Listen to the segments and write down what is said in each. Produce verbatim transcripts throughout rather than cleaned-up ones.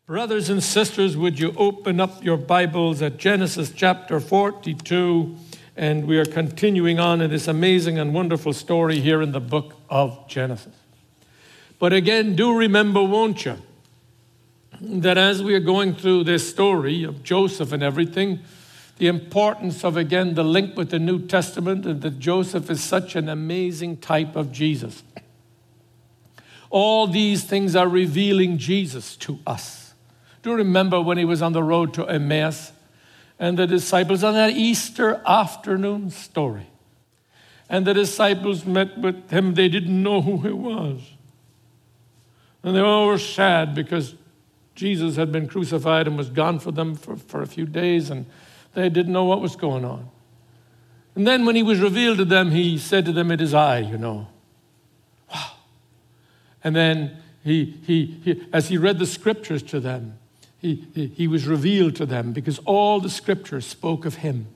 Brothers and sisters, would you open up your Bibles at Genesis chapter forty-two, and we are continuing on in this amazing and wonderful story here in the book of Genesis. But again, do remember, won't you, that as we are going through this story of Joseph and everything, the importance of, again, the link with the New Testament, and that Joseph is such an amazing type of Jesus. All these things are revealing Jesus to us. Do you remember when he was on the road to Emmaus and the disciples on that Easter afternoon story? And the disciples met with him. They didn't know who he was. And they all were sad because Jesus had been crucified and was gone for them for, for a few days, and they didn't know what was going on. And then when he was revealed to them, he said to them, "It is I, you know." Wow. And then he, he, he as he read the scriptures to them, He, he, he was revealed to them because all the scriptures spoke of him.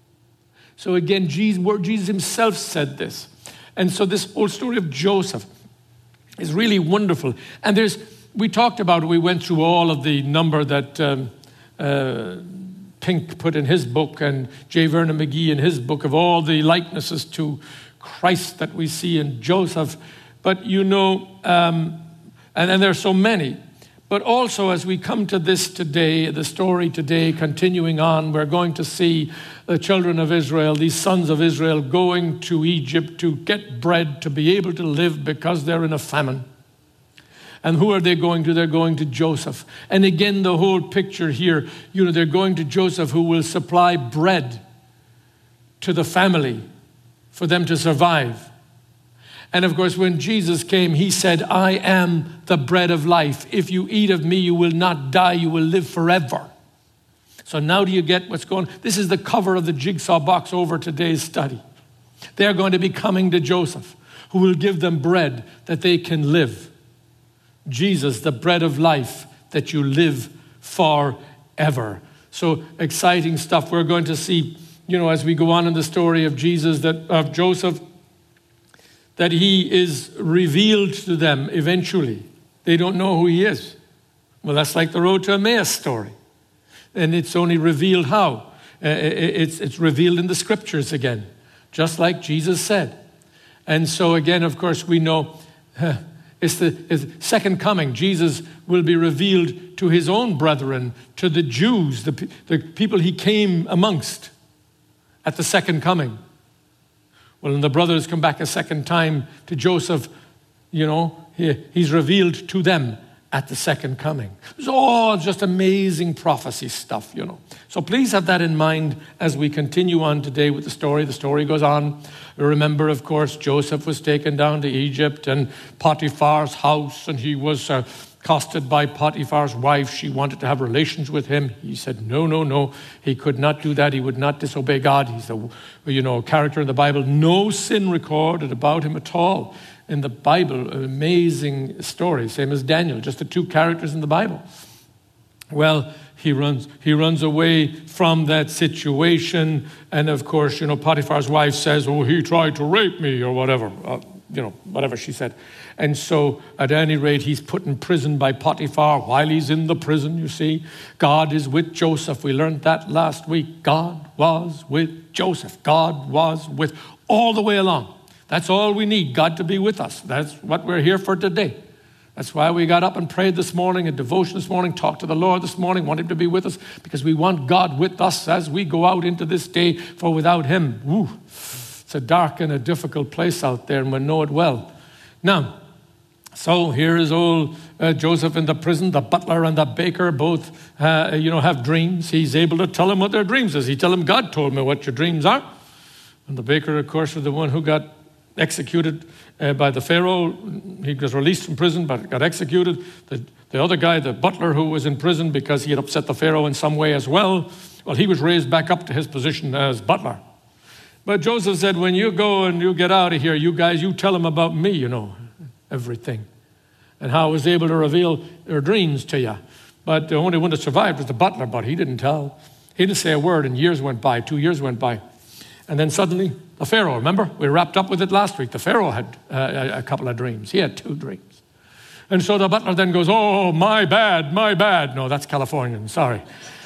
So again, Jesus, where Jesus himself said this. And so this whole story of Joseph is really wonderful. And there's, we talked about it, we went through all of the number that um, uh, Pink put in his book and J. Vernon McGee in his book of all the likenesses to Christ that we see in Joseph. But you know, um, and, and there are so many. But also, as we come to this today, the story today, continuing on, we're going to see the children of Israel, these sons of Israel, going to Egypt to get bread, to be able to live because they're in a famine. And who are they going to? They're going to Joseph. And again, the whole picture here, you know, they're going to Joseph, who will supply bread to the family for them to survive. And of course, when Jesus came, he said, "I am the bread of life. If you eat of me, you will not die. You will live forever." So now do you get what's going on? This is the cover of the jigsaw box over today's study. They're going to be coming to Joseph, who will give them bread that they can live. Jesus, the bread of life, that you live forever. So exciting stuff. We're going to see, you know, as we go on in the story of Jesus, that of Joseph, that he is revealed to them eventually. They don't know who he is. Well, that's like the road to Emmaus story. And it's only revealed how? Uh, it's, it's revealed in the scriptures again, just like Jesus said. And so again, of course, we know uh, it's the it's second coming. Jesus will be revealed to his own brethren, to the Jews, the, the people he came amongst at the second coming. Well, when the brothers come back a second time to Joseph, you know, he, he's revealed to them at the second coming. It's all just amazing prophecy stuff, you know. So please have that in mind as we continue on today with the story. The story goes on. Remember, of course, Joseph was taken down to Egypt and Potiphar's house, and he was uh, accosted by Potiphar's wife. She wanted to have relations with him. He said, no, no, no. He could not do that. He would not disobey God. He's a, you know, character in the Bible. No sin recorded about him at all in the Bible. An amazing story. Same as Daniel, just the two characters in the Bible. Well, he runs he runs away from that situation. And of course, you know, Potiphar's wife says, "Oh, he tried to rape me," or whatever. Uh, you know, whatever she said. And so, at any rate, he's put in prison by Potiphar. While he's in the prison, you see, God is with Joseph. We learned that last week. God was with Joseph. God was with all the way along. That's all we need, God to be with us. That's what we're here for today. That's why we got up and prayed this morning, a devotion this morning, talked to the Lord this morning, want him to be with us, because we want God with us as we go out into this day, for without him, woo, it's a dark and a difficult place out there, and we know it well. Now, so here is old uh, Joseph in the prison. The butler and the baker both, uh, you know, have dreams. He's able to tell them what their dreams is. He tell them, "God told me what your dreams are." And the baker, of course, was the one who got executed uh, by the Pharaoh. He was released from prison, but got executed. The, the other guy, the butler, who was in prison because he had upset the Pharaoh in some way as well, well, he was raised back up to his position as butler. But Joseph said, "When you go and you get out of here, you guys, you tell them about me, you know, everything. And how I was able to reveal their dreams to you." But the only one that survived was the butler, but he didn't tell. He didn't say a word, and years went by, two years went by. And then suddenly, the Pharaoh, remember? We wrapped up with it last week. The Pharaoh had uh, a couple of dreams. He had two dreams. And so the butler then goes, oh, my bad, my bad. No, that's Californian, sorry.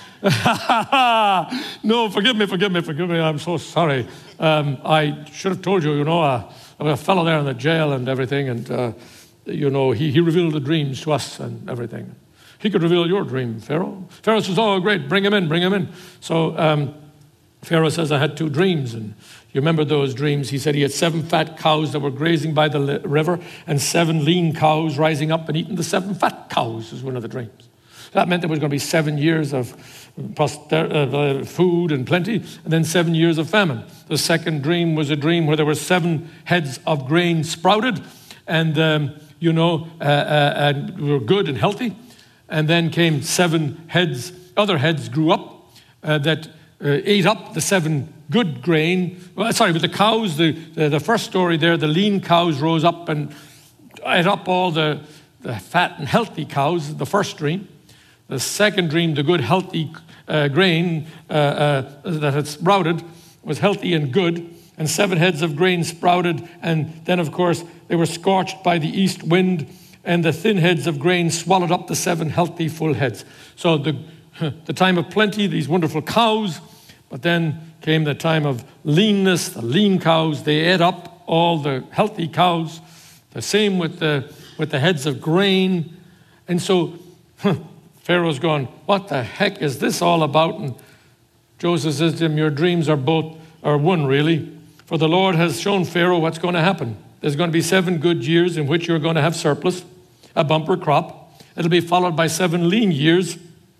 No, forgive me, forgive me, forgive me. I'm so sorry. Um, I should have told you, you know, uh, there was a fellow there in the jail and everything, and, uh, you know, he, he revealed the dreams to us and everything. He could reveal your dream, Pharaoh. Pharaoh says, oh, great, bring him in, bring him in. So um, Pharaoh says, I had two dreams, and you remember those dreams? He said he had seven fat cows that were grazing by the river and seven lean cows rising up and eating the seven fat cows was one of the dreams. That meant there was going to be seven years of poster- uh, food and plenty, and then seven years of famine. The second dream was a dream where there were seven heads of grain sprouted, and, um, you know, uh, uh, and were good and healthy. And then came seven heads, other heads grew up uh, that uh, ate up the seven good grain. Well, sorry, with the cows, the, the, the first story there, the lean cows rose up and ate up all the, the fat and healthy cows, the first dream. The second dream, the good, healthy uh, grain uh, uh, that had sprouted was healthy and good, and seven heads of grain sprouted, and then, of course, they were scorched by the east wind, and the thin heads of grain swallowed up the seven healthy full heads. So the, the time of plenty, these wonderful cows, but then came the time of leanness, the lean cows. They ate up all the healthy cows. The same with the, with the heads of grain. And so huh, Pharaoh's going, what the heck is this all about? And Joseph says to him, your dreams are both, are one really. For the Lord has shown Pharaoh what's going to happen. There's going to be seven good years in which you're going to have surplus, a bumper crop. It'll be followed by seven lean years,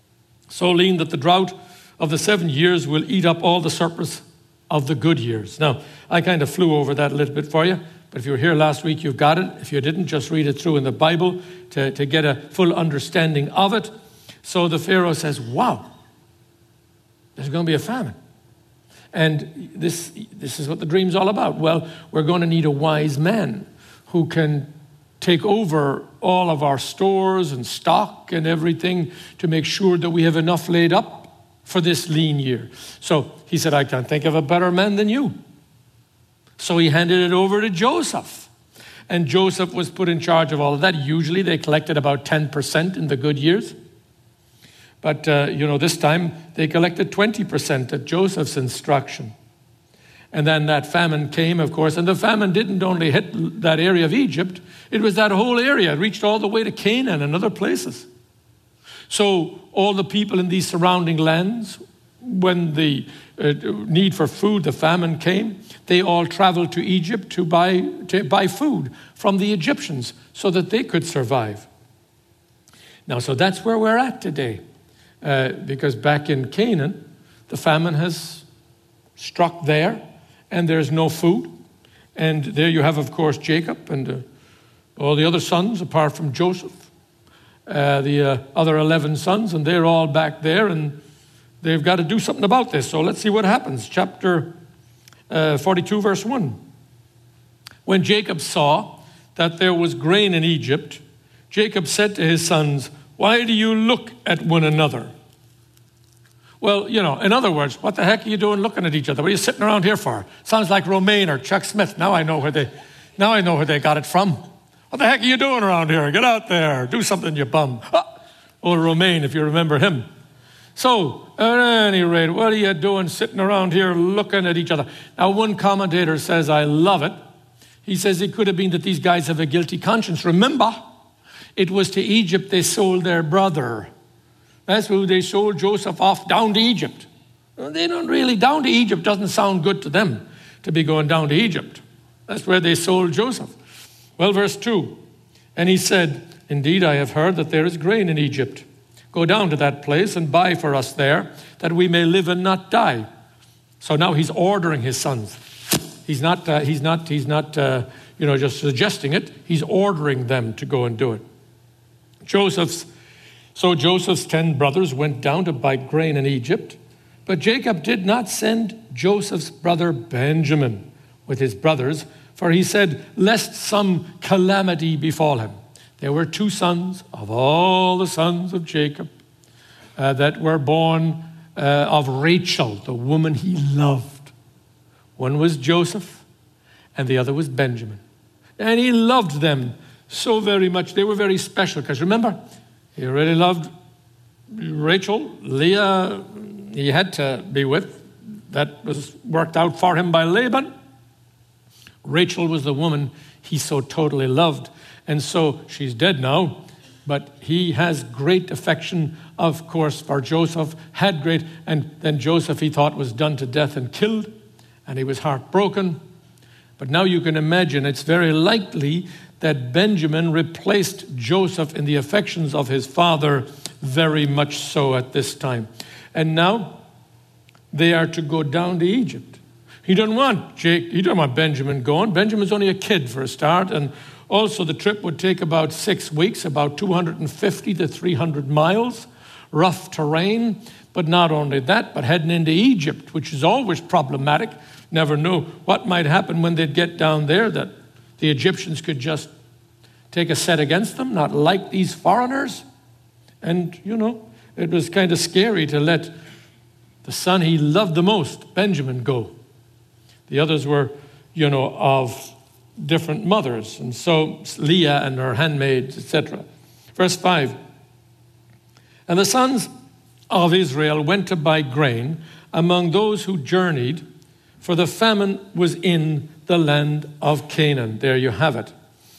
so lean that the drought of the seven years will eat up all the surplus of the good years. Now, I kind of flew over that a little bit for you, but if you were here last week, you've got it. If you didn't, just read it through in the Bible to, to get a full understanding of it. So the Pharaoh says, wow, there's going to be a famine. And this, this is what the dream's all about. Well, we're going to need a wise man who can take over all of our stores and stock and everything to make sure that we have enough laid up for this lean year. So he said, I can't think of a better man than you. So he handed it over to Joseph. And Joseph was put in charge of all of that. Usually they collected about ten percent in the good years. But, uh, you know, this time they collected twenty percent at Joseph's instruction. And then that famine came, of course, and the famine didn't only hit that area of Egypt, it was that whole area. It reached all the way to Canaan and other places. So all the people in these surrounding lands, when the uh, need for food, the famine came, they all traveled to Egypt to buy, to buy food from the Egyptians so that they could survive. Now, so that's where we're at today. Uh, because back in Canaan, the famine has struck there, and there's no food. And there you have, of course, Jacob and uh, all the other sons, apart from Joseph, uh, the uh, other eleven sons, and they're all back there, and they've got to do something about this. So let's see what happens. Chapter uh, forty-two, verse one. When Jacob saw that there was grain in Egypt, Jacob said to his sons, why do you look at one another? Well, you know, in other words, what the heck are you doing looking at each other? What are you sitting around here for? Sounds like Romaine or Chuck Smith. Now I know where they, now I know where they got it from. What the heck are you doing around here? Get out there. Do something, you bum. Ah, old Romaine, if you remember him. So, at any rate, what are you doing sitting around here looking at each other? Now, one commentator says, I love it. He says it could have been that these guys have a guilty conscience. Remember, it was to Egypt they sold their brother. That's who they sold Joseph off down to Egypt. They don't really, down to Egypt doesn't sound good to them to be going down to Egypt. That's where they sold Joseph. Well, verse two, and he said, indeed, I have heard that there is grain in Egypt. Go down to that place and buy for us there, that we may live and not die. So now he's ordering his sons. He's not, uh, he's not, he's not, uh, you know, just suggesting it. He's ordering them to go and do it. Joseph's, so Joseph's ten brothers went down to buy grain in Egypt, but Jacob did not send Joseph's brother Benjamin with his brothers, for he said, lest some calamity befall him. There were two sons of all the sons of Jacob uh, that were born uh, of Rachel, the woman he loved. One was Joseph, and the other was Benjamin. And he loved them so very much. They were very special because remember, he really loved Rachel. Leah, he had to be with. That was worked out for him by Laban. Rachel was the woman he so totally loved. And so she's dead now, but he has great affection, of course, for Joseph, had great, and then Joseph he thought was done to death and killed, and he was heartbroken. But now you can imagine it's very likely that Benjamin replaced Joseph in the affections of his father, very much so at this time. And now they are to go down to Egypt. He doesn't want Jake, he doesn't want Benjamin going. Benjamin's only a kid for a start, and also the trip would take about six weeks, about two hundred fifty to three hundred miles, rough terrain. But not only that, but heading into Egypt, which is always problematic. Never know what might happen when they'd get down there, that the Egyptians could just take a set against them, not like these foreigners. And, you know, it was kind of scary to let the son he loved the most, Benjamin, go. The others were, you know, of different mothers. And so Leah and her handmaids, et cetera. Verse five. And the sons of Israel went to buy grain among those who journeyed, for the famine was in the land of Canaan. There you have it.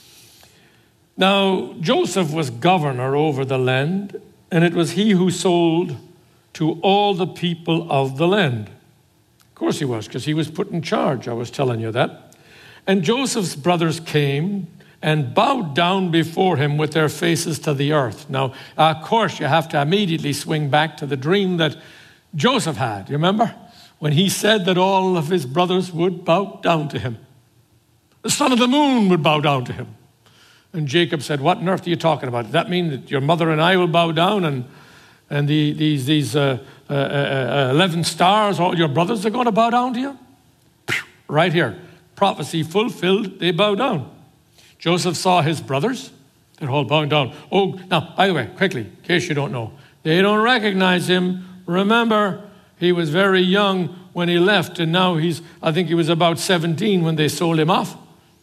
Now, Joseph was governor over the land, and it was he who sold to all the people of the land. Of course he was, because he was put in charge. I was telling you that. And Joseph's brothers came and bowed down before him with their faces to the earth. Now, of course, you have to immediately swing back to the dream that Joseph had. You remember? When he said that all of his brothers would bow down to him. The son of the moon would bow down to him. And Jacob said, what on earth are you talking about? Does that mean that your mother and I will bow down and and the, these, these uh, uh, uh, eleven stars, all your brothers are going to bow down to you? Right here. Prophecy fulfilled, they bow down. Joseph saw his brothers. They're all bowing down. Oh, now, by the way, quickly, in case you don't know, they don't recognize him. Remember, he was very young when he left, and now he's, I think he was about seventeen when they sold him off.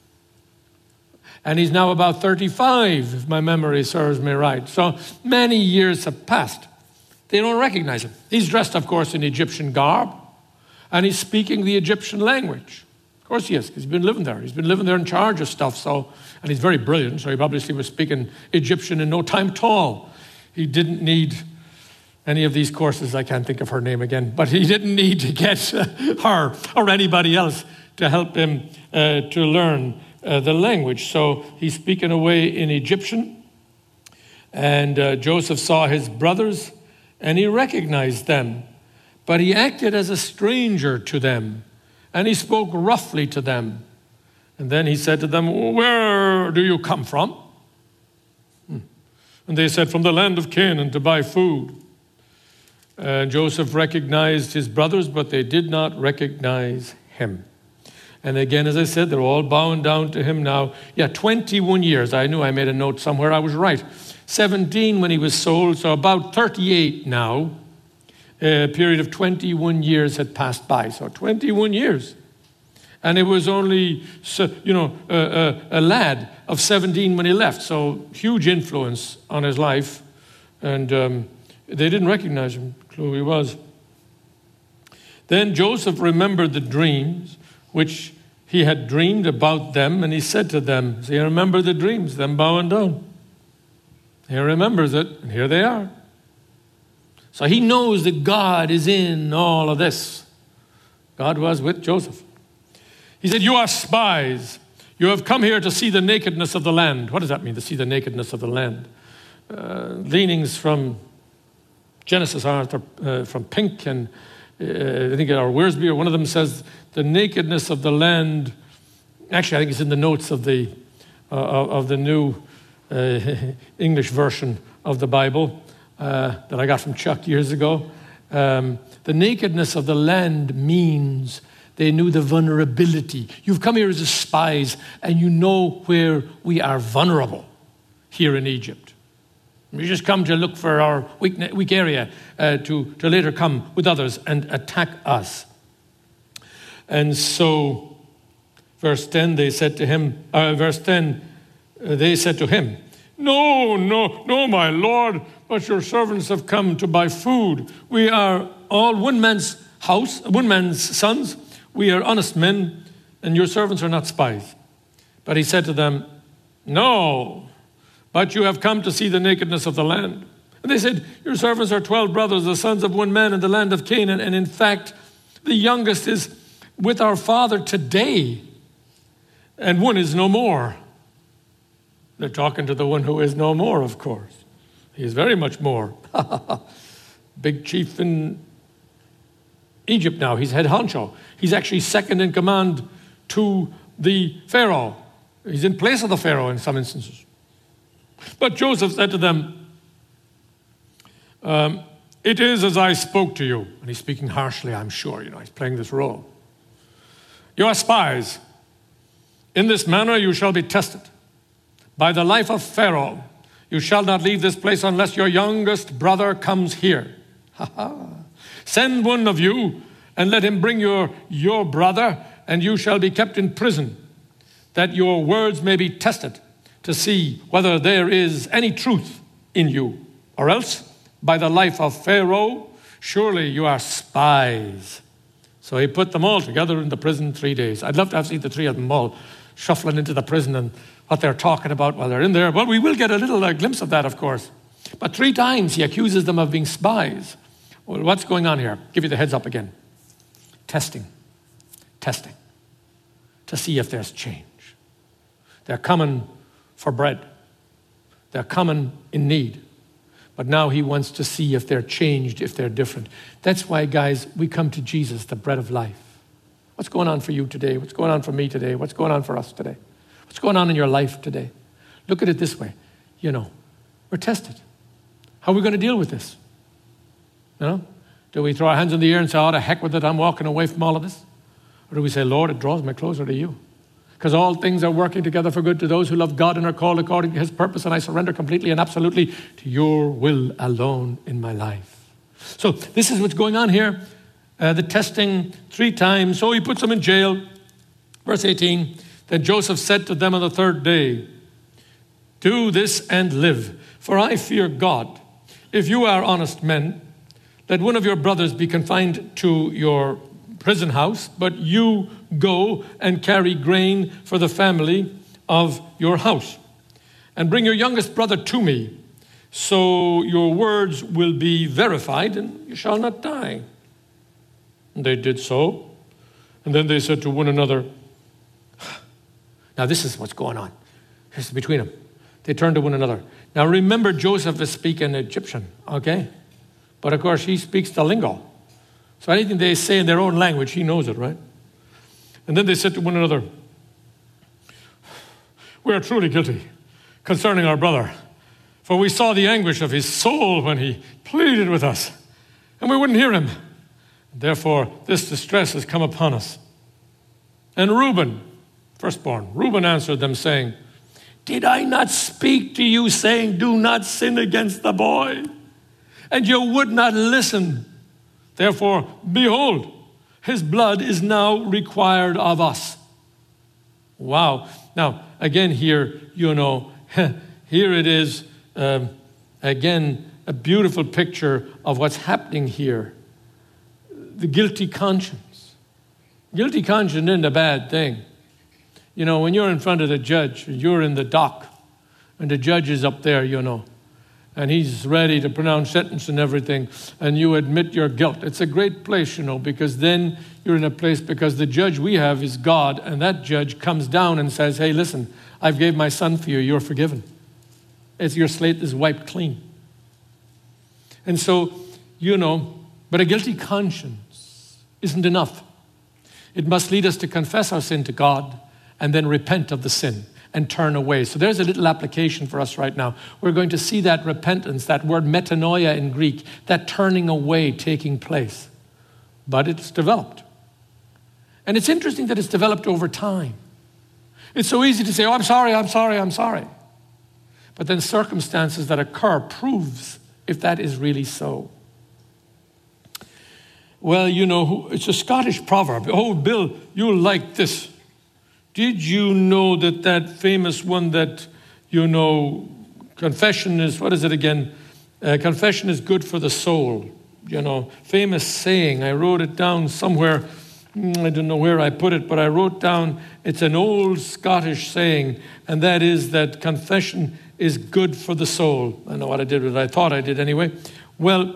And he's now about thirty-five, if my memory serves me right. So many years have passed. They don't recognize him. He's dressed, of course, in Egyptian garb, and he's speaking the Egyptian language. Of course he is, because he's been living there. He's been living there in charge of stuff, so, and he's very brilliant, so he obviously was speaking Egyptian in no time at all. He didn't need any of these courses. I can't think of her name again, but he didn't need to get her or anybody else to help him uh, to learn uh, the language. So he's speaking away in Egyptian, and uh, Joseph saw his brothers, and he recognized them, but he acted as a stranger to them, and he spoke roughly to them. And then he said to them, where do you come from? And they said, from the land of Canaan to buy food. And Joseph recognized his brothers, but they did not recognize him. And again, as I said, they're all bowing down to him now. Yeah, twenty-one years. I knew I made a note somewhere. I was right. seventeen when he was sold, so about thirty-eight now. A period of twenty-one years had passed by. So twenty-one years. And it was only, you know, a, a, a lad of seventeen when he left. So huge influence on his life. And um, they didn't recognize him, who he was. Then Joseph remembered the dreams which he had dreamed about them. And he said to them, so you remember the dreams, them bowing down. He remembers it, and here they are. So he knows that God is in all of this. God was with Joseph. He said, you are spies. You have come here to see the nakedness of the land. What does that mean, to see the nakedness of the land? Uh, leanings from Genesis, Arthur, uh, from Pink, and uh, I think our Wiersbe, or one of them says, the nakedness of the land. Actually, I think it's in the notes of the, uh, of the new uh, English version of the Bible uh, that I got from Chuck years ago. Um, the nakedness of the land means they knew the vulnerability. You've come here as spies, and you know where we are vulnerable here in Egypt. We just come to look for our weak, weak area uh, to, to later come with others and attack us. And so, verse ten, they said to him, uh, verse ten, uh, they said to him, No, no, no, my lord, but your servants have come to buy food. We are all one man's house, one man's sons. We are honest men, and your servants are not spies. But he said to them, No, but you have come to see the nakedness of the land. And they said, Your servants are twelve brothers, the sons of one man in the land of Canaan. And in fact, the youngest is with our father today, and one is no more. They're talking to the one who is no more, of course. He is very much more. Big chief in Egypt now. He's head honcho. He's actually second in command to the Pharaoh. He's in place of the Pharaoh in some instances. But Joseph said to them, um, it is as I spoke to you. And he's speaking harshly, I'm sure. You know, he's playing this role. You are spies. In this manner you shall be tested. By the life of Pharaoh, you shall not leave this place unless your youngest brother comes here. Send one of you and let him bring your, your brother, and you shall be kept in prison, that your words may be tested to see whether there is any truth in you. Or else, by the life of Pharaoh, surely you are spies. So he put them all together in the prison three days. I'd love to have seen the three of them all shuffling into the prison and what they're talking about while they're in there. Well, we will get a little uh, glimpse of that, of course. But three times he accuses them of being spies. Well, what's going on here? Give you the heads up again. Testing. Testing. To see if there's change. They're coming for bread. They're coming in need. But now he wants to see if they're changed, if they're different. That's why, guys, we come to Jesus, the bread of life. What's going on for you today? What's going on for me today? What's going on for us today? What's going on in your life today? Look at it this way. You know, we're tested. How are we going to deal with this? You know? Do we throw our hands in the air and say, oh, to heck with it, I'm walking away from all of this? Or do we say, Lord, it draws me closer to you? Because all things are working together for good to those who love God and are called according to his purpose, and I surrender completely and absolutely to your will alone in my life. So this is what's going on here. Uh, the testing three times. So he puts them in jail. Verse eighteen, then Joseph said to them on the third day, do this and live, for I fear God. If you are honest men, let one of your brothers be confined to your prison house, but you go and carry grain for the family of your house. And bring your youngest brother to me, so your words will be verified, and you shall not die. And they did so. And then they said to one another, now this is what's going on. Here's between them. They turned to one another. Now remember, Joseph is speaking Egyptian, okay? But of course, he speaks the lingo. So anything they say in their own language, he knows it, right? And then they said to one another, we are truly guilty concerning our brother, for we saw the anguish of his soul when he pleaded with us, and we wouldn't hear him. Therefore, this distress has come upon us. And Reuben, firstborn, Reuben answered them, saying, did I not speak to you, saying, do not sin against the boy? And you would not listen. Therefore, behold, his blood is now required of us. Wow. Now, again here, you know, here it is, um, again, a beautiful picture of what's happening here. The guilty conscience. Guilty conscience isn't a bad thing. You know, when you're in front of the judge, you're in the dock, and the judge is up there, you know, and he's ready to pronounce sentence and everything, and you admit your guilt. It's a great place, you know, because then you're in a place, because the judge we have is God, and that judge comes down and says, hey, listen, I've gave my son for you, you're forgiven. It's your slate is wiped clean. And so, you know, but a guilty conscience isn't enough. It must lead us to confess our sin to God and then repent of the sin and turn away. So there's a little application for us right now. We're going to see that repentance, that word metanoia in Greek, that turning away taking place. But it's developed. And it's interesting that it's developed over time. It's so easy to say, oh, I'm sorry, I'm sorry, I'm sorry. But then circumstances that occur proves if that is really so. Well, you know, it's a Scottish proverb. Oh, Bill, you'll like this. Did you know that that famous one that you know, confession is, what is it again? Uh, confession is good for the soul. You know, famous saying. I wrote it down somewhere. I don't know where I put it, but I wrote down, it's an old Scottish saying, and that is that confession is good for the soul. I know what I did with it. I thought I did anyway. Well,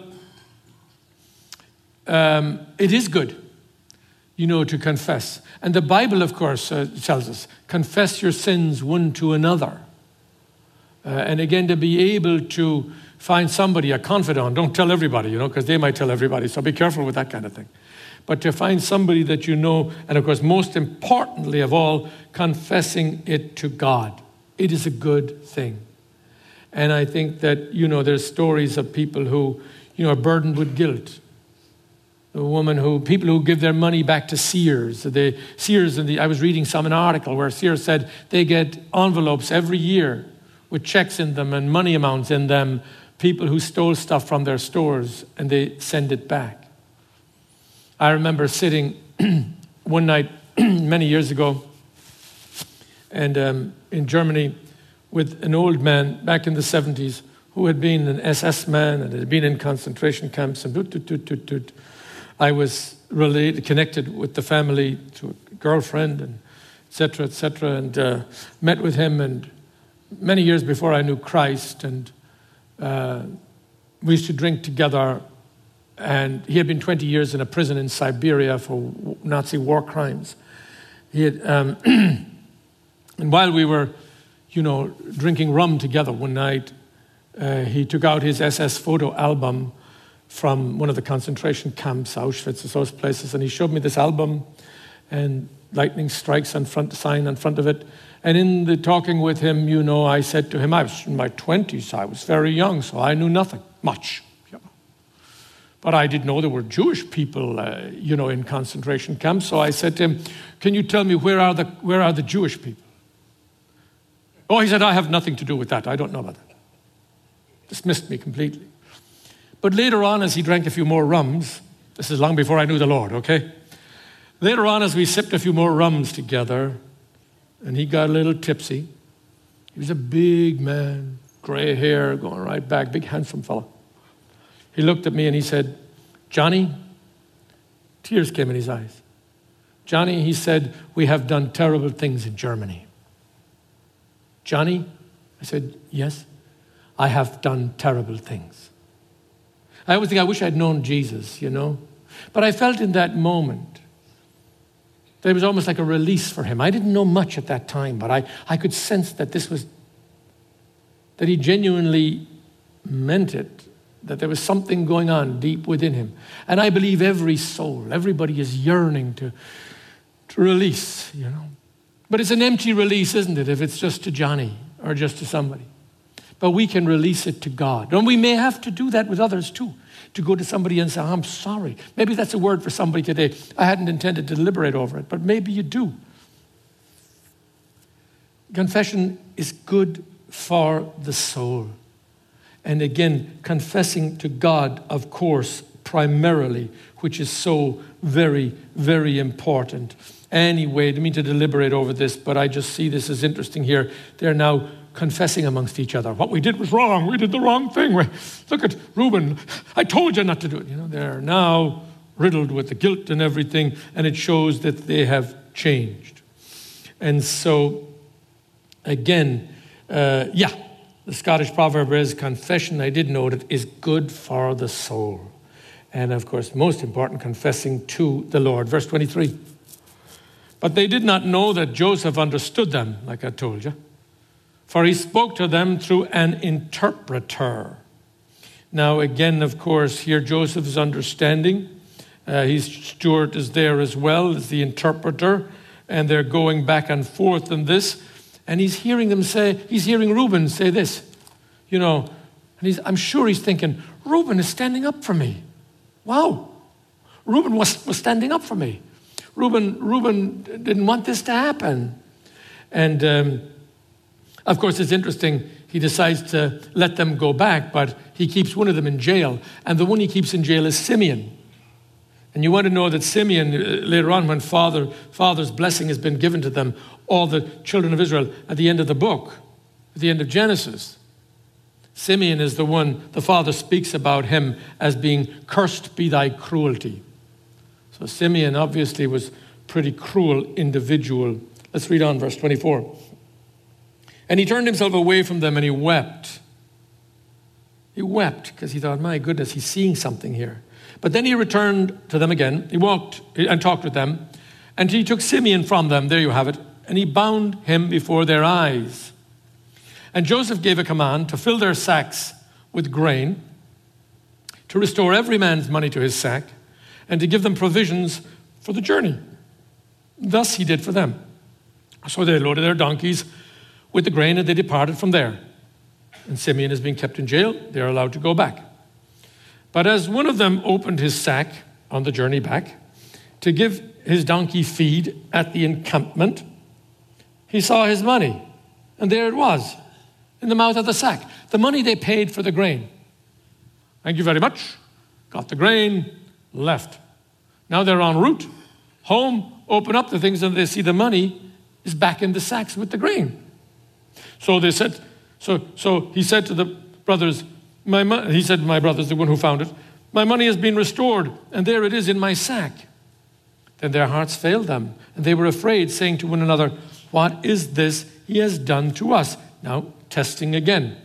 um, it is good, you know, to confess. And the Bible, of course, uh, tells us, confess your sins one to another. Uh, and again, to be able to find somebody, a confidant. Don't tell everybody, you know, because they might tell everybody. So be careful with that kind of thing. But to find somebody that you know, and of course, most importantly of all, confessing it to God. It is a good thing. And I think that, you know, there's stories of people who, you know, are burdened with guilt. A woman who, people who give their money back to Sears. The Sears, and the, I was reading some an article where Sears said they get envelopes every year with checks in them and money amounts in them, people who stole stuff from their stores, and they send it back. I remember sitting one night many years ago and um, in Germany with an old man back in the seventies who had been an S S man and had been in concentration camps. And doot, doot, doot, doot, doot. I was related, connected with the family to a girlfriend, and et cetera, et cetera, and uh, met with him. And many years before I knew Christ, and uh, we used to drink together. And he had been twenty years in a prison in Siberia for Nazi war crimes. He had, um, and while we were, you know, drinking rum together one night, uh, he took out his S S photo album from one of the concentration camps, Auschwitz, those places, and he showed me this album, and lightning strikes on front sign on front of it. And in the talking with him, you know, I said to him, I was in my twenties, I was very young, so I knew nothing, much. But I didn't know there were Jewish people, uh, you know, in concentration camps. So I said to him, can you tell me where are the where are the Jewish people? Oh, he said, I have nothing to do with that. I don't know about that. Dismissed me completely. But later on, as he drank a few more rums, this is long before I knew the Lord, okay? Later on, as we sipped a few more rums together, and he got a little tipsy, he was a big man, gray hair, going right back, big handsome fellow. He looked at me and he said, Johnny, tears came in his eyes. Johnny, he said, we have done terrible things in Germany. Johnny, I said, yes, I have done terrible things. I always think I wish I'd known Jesus, you know. But I felt in that moment that it was almost like a release for him. I didn't know much at that time, but I, I could sense that this was, that he genuinely meant it. That there was something going on deep within him. And I believe every soul, everybody is yearning to, to release, you know. But it's an empty release, isn't it, if it's just to Johnny or just to somebody. But we can release it to God. And we may have to do that with others too, to go to somebody and say, I'm sorry. Maybe that's a word for somebody today. I hadn't intended to deliberate over it, but maybe you do. Confession is good for the soul. And again, confessing to God, of course, primarily, which is so very, very important. Anyway, I didn't mean to deliberate over this, but I just see this as interesting here. They're now confessing amongst each other. What we did was wrong. We did the wrong thing. We, look at Reuben. I told you not to do it. You know, they're now riddled with the guilt and everything, and it shows that they have changed. And so, again, uh, yeah. The Scottish proverb is, confession, I did note it, is good for the soul. And of course, most important, confessing to the Lord. Verse twenty-three. But they did not know that Joseph understood them, like I told you. For he spoke to them through an interpreter. Now again, of course, here Joseph is understanding. Uh, his steward is there as well as the interpreter. And they're going back and forth in this. And he's hearing them say, he's hearing Reuben say this, you know, and he's, I'm sure he's thinking, Reuben is standing up for me. Wow. Reuben was, was standing up for me. Reuben, Reuben didn't want this to happen. And um, of course, it's interesting. He decides to let them go back, but he keeps one of them in jail. And the one he keeps in jail is Simeon. And you want to know that Simeon, uh, later on when father, father's blessing has been given to them, all the children of Israel at the end of the book, At the end of Genesis, Simeon is the one the Father speaks about him as being cursed be thy cruelty. So Simeon obviously was a pretty cruel individual. Let's read on verse twenty-four. And he turned himself away from them and he wept. He wept because he thought, my goodness, he's seeing something here. But then he returned to them again. He walked and talked with them. And he took Simeon from them, there you have it, and he bound him before their eyes. And Joseph gave a command to fill their sacks with grain, to restore every man's money to his sack, and to give them provisions for the journey. Thus he did for them. So they loaded their donkeys with the grain, and they departed from there. And Simeon is being kept in jail. They are allowed to go back. But as one of them opened his sack on the journey back to give his donkey feed at the encampment, he saw his money, and there it was, in the mouth of the sack. The money they paid for the grain. Thank you very much. Got the grain, left. Now they're en route, home, open up the things, and they see the money is back in the sacks with the grain. So they said, so so he said to the brothers, my mo-, he said to my brothers, the one who found it, my money has been restored, and there it is in my sack. Then their hearts failed them, and they were afraid, saying to one another, what is this he has done to us? Now, testing again.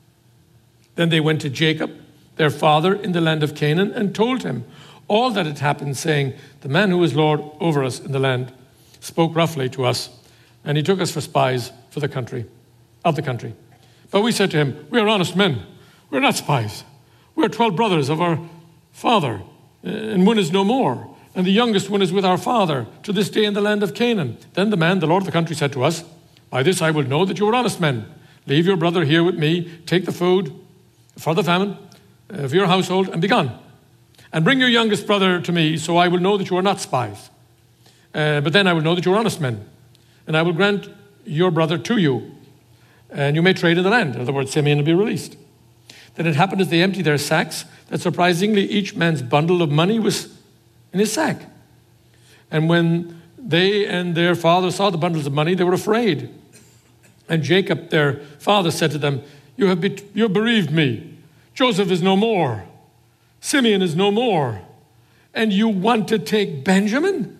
Then they went to Jacob, their father, in the land of Canaan, and told him all that had happened, saying, the man who is Lord over us in the land spoke roughly to us, and he took us for spies for the country, of the country. But we said to him, we are honest men. We're not spies. We are twelve brothers of our father, and one is no more. And the youngest one is with our father to this day in the land of Canaan. Then the man, the Lord of the country, said to us, by this I will know that you are honest men. Leave your brother here with me. Take the food for the famine of your household and be gone. And bring your youngest brother to me, so I will know that you are not spies. Uh, but then I will know that you are honest men. And I will grant your brother to you. And you may trade in the land. In other words, Simeon will be released. Then it happened as they emptied their sacks that surprisingly each man's bundle of money was in his sack. And when they and their father saw the bundles of money, they were afraid. And Jacob, their father, said to them, you have, be- you have bereaved me. Joseph is no more. Simeon is no more. And you want to take Benjamin?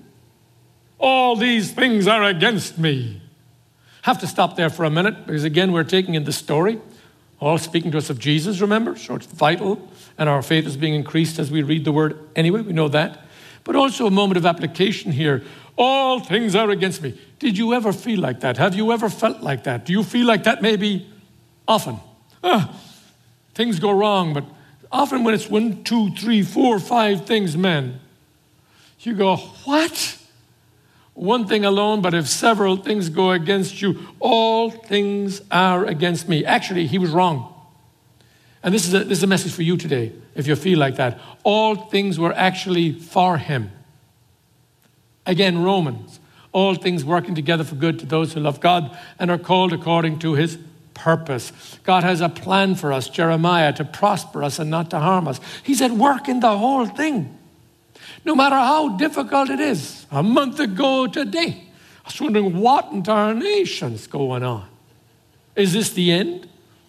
All these things are against me. Have to stop there for a minute, because again, we're taking in the story, all speaking to us of Jesus, remember? So it's vital, and our faith is being increased as we read the word anyway, we know that. But also a moment of application here. All things are against me. Did you ever feel like that? Have you ever felt like that? Do you feel like that maybe often? Ah, things go wrong, but often when it's one, two, three, four, five things, men, you go, what? One thing alone, but if several things go against you, all things are against me. Actually, he was wrong. And this is a, this is a message for you today, if you feel like that. All things were actually for him. Again, Romans, all things working together for good to those who love God and are called according to his purpose. God has a plan for us, Jeremiah, to prosper us and not to harm us. He's at work in the whole thing. No matter how difficult it is. A month ago today, I was wondering what in tarnation is going on. Is this the end?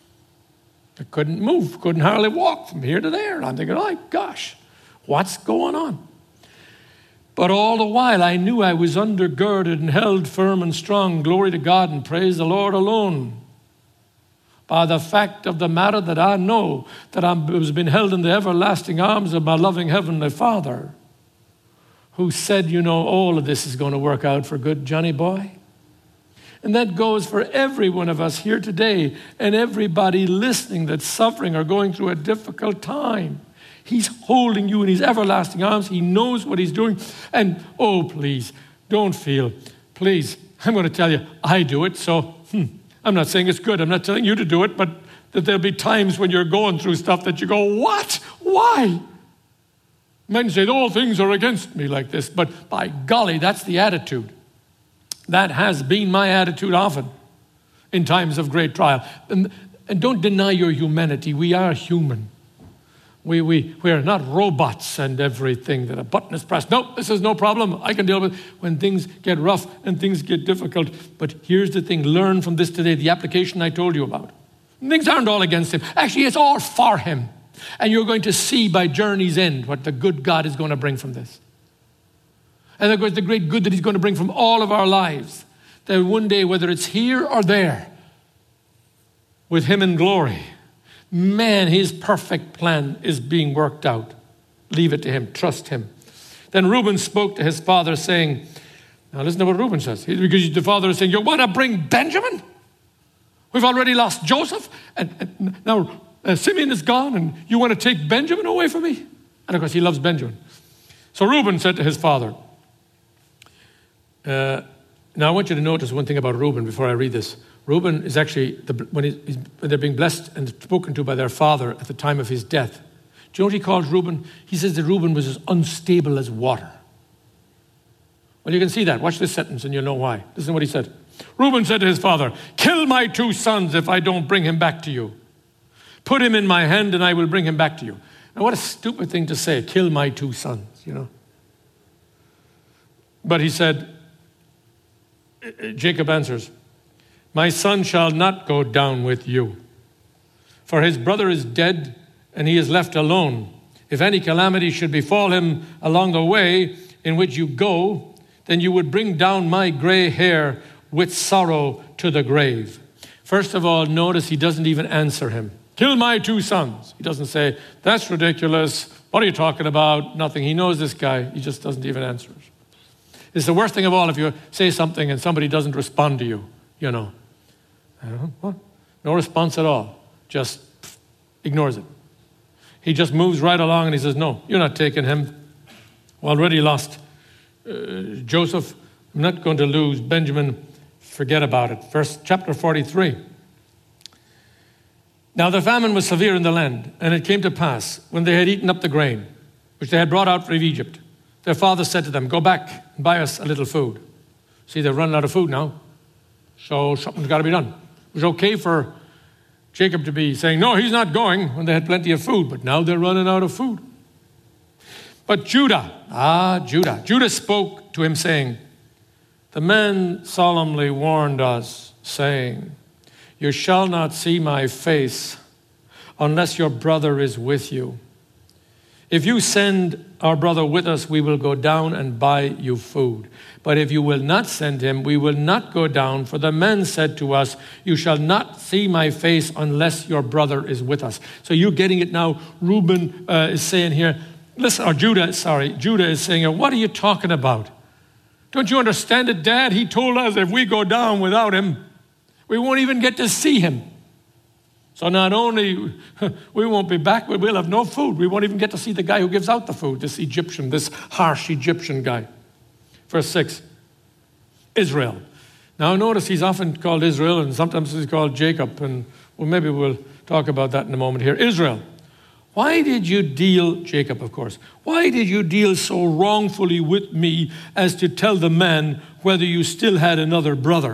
I couldn't move, couldn't hardly walk from here to there. And I'm thinking, oh gosh, what's going on? But all the while I knew I was undergirded and held firm and strong. Glory to God and praise the Lord alone. By the fact of the matter that I know that I was being held in the everlasting arms of my loving Heavenly Father, who said, you know, all of this is going to work out for good, Johnny boy. And that goes for every one of us here today and everybody listening that's suffering or going through a difficult time. He's holding you in his everlasting arms. He knows what he's doing. And, oh, please, don't feel, please, I'm going to tell you, I do it. So hmm, I'm not saying it's good. I'm not telling you to do it, but that there'll be times when you're going through stuff that you go, what? Why? Men say, all things are against me like this. But by golly, that's the attitude. That has been my attitude often in times of great trial. And, and don't deny your humanity. We are human. We, we, we are not robots and everything that a button is pressed. No, this is no problem. I can deal with it when things get rough and things get difficult. But here's the thing. Learn from this today, the application I told you about. Things aren't all against him. Actually, it's all for him. And you're going to see by journey's end what the good God is going to bring from this. And of course, the great good that he's going to bring from all of our lives. That one day, whether it's here or there, with him in glory, man, his perfect plan is being worked out. Leave it to him. Trust him. Then Reuben spoke to his father saying, now listen to what Reuben says. Because the father is saying, you want to bring Benjamin? We've already lost Joseph. And, and now uh, Simeon is gone and you want to take Benjamin away from me? And of course, he loves Benjamin. So Reuben said to his father, uh, now I want you to notice one thing about Reuben before I read this. Reuben is actually, the, when, he, when they're being blessed and spoken to by their father at the time of his death, do you know what he calls Reuben? He says that Reuben was as unstable as water. Well, you can see that. Watch this sentence and you'll know why. Listen to what he said. Reuben said to his father, kill my two sons if I don't bring him back to you. Put him in my hand and I will bring him back to you. Now, what a stupid thing to say, kill my two sons, you know. But he said, Jacob answers, my son shall not go down with you, for his brother is dead and he is left alone. If any calamity should befall him along the way in which you go, then you would bring down my gray hair with sorrow to the grave. First of all, notice he doesn't even answer him. Kill my two sons. He doesn't say, that's ridiculous. What are you talking about? Nothing. He knows this guy. He just doesn't even answer it. It's the worst thing of all if you say something and somebody doesn't respond to you, you know. I don't know, what? No response at all. Just ignores it. He just moves right along and he says, no, you're not taking him. Already lost uh, Joseph. I'm not going to lose Benjamin. Forget about it. Verse chapter forty-three. Now the famine was severe in the land, and it came to pass, when they had eaten up the grain, which they had brought out from Egypt, their father said to them, go back and buy us a little food. See, they're running out of food now. So something's got to be done. It was okay for Jacob to be saying, no, he's not going, when they had plenty of food. But now they're running out of food. But Judah, ah, Judah, Judah spoke to him saying, the men solemnly warned us, saying, you shall not see my face unless your brother is with you. If you send our brother with us, we will go down and buy you food. But if you will not send him, we will not go down. For the men said to us, you shall not see my face unless your brother is with us. So you're getting it now. Reuben uh, is saying here, listen, or Judah, sorry, Judah is saying, what are you talking about? Don't you understand it, Dad? He told us if we go down without him, we won't even get to see him. So not only we won't be back, but we'll have no food. We won't even get to see the guy who gives out the food, this Egyptian, this harsh Egyptian guy. Verse six, Israel. Now notice he's often called Israel and sometimes he's called Jacob. And well, maybe we'll talk about that in a moment here. Israel, why did you deal, Jacob of course, why did you deal so wrongfully with me as to tell the man whether you still had another brother?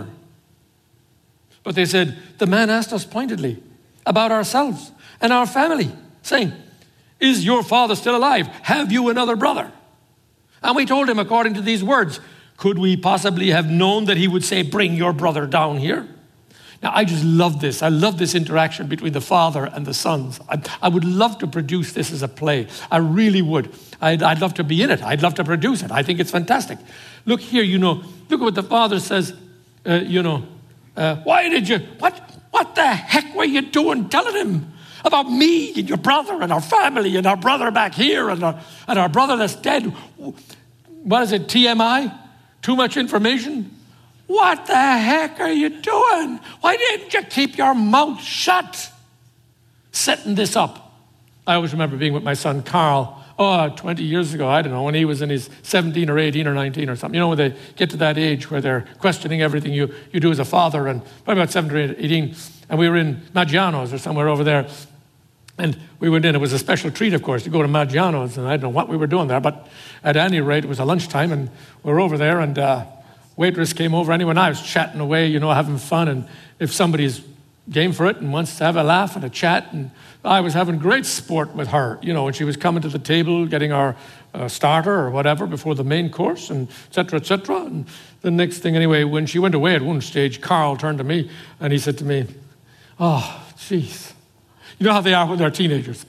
But they said, the man asked us pointedly about ourselves and our family, saying, is your father still alive? Have you another brother? And we told him according to these words. Could we possibly have known that he would say, bring your brother down here? Now, I just love this. I love this interaction between the father and the sons. I, I would love to produce this as a play. I really would. I'd, I'd love to be in it. I'd love to produce it. I think it's fantastic. Look here, you know, look at what the father says, uh, you know, uh, why did you, what? What the heck were you doing telling him about me and your brother and our family and our brother back here and our, and our brother that's dead? What is it, T M I? Too much information? What the heck are you doing? Why didn't you keep your mouth shut? Setting this up. I always remember being with my son Carl, oh, twenty years ago, I don't know, when he was in his seventeen or eighteen or nineteen or something. You know, when they get to that age where they're questioning everything you, you do as a father, and probably about seventeen or eighteen, and we were in Maggiano's or somewhere over there, and we went in. It was a special treat, of course, to go to Maggiano's, and I don't know what we were doing there, but at any rate, it was a lunchtime, and we were over there, and uh, waitress came over. Anyway, I was chatting away, you know, having fun, and if somebody's game for it and wants to have a laugh and a chat. And I was having great sport with her, you know, when she was coming to the table, getting our uh, starter or whatever before the main course, and et cetera, et cetera. And the next thing, anyway, when she went away at one stage, Carl turned to me and he said to me, oh, jeez. You know how they are when they're teenagers.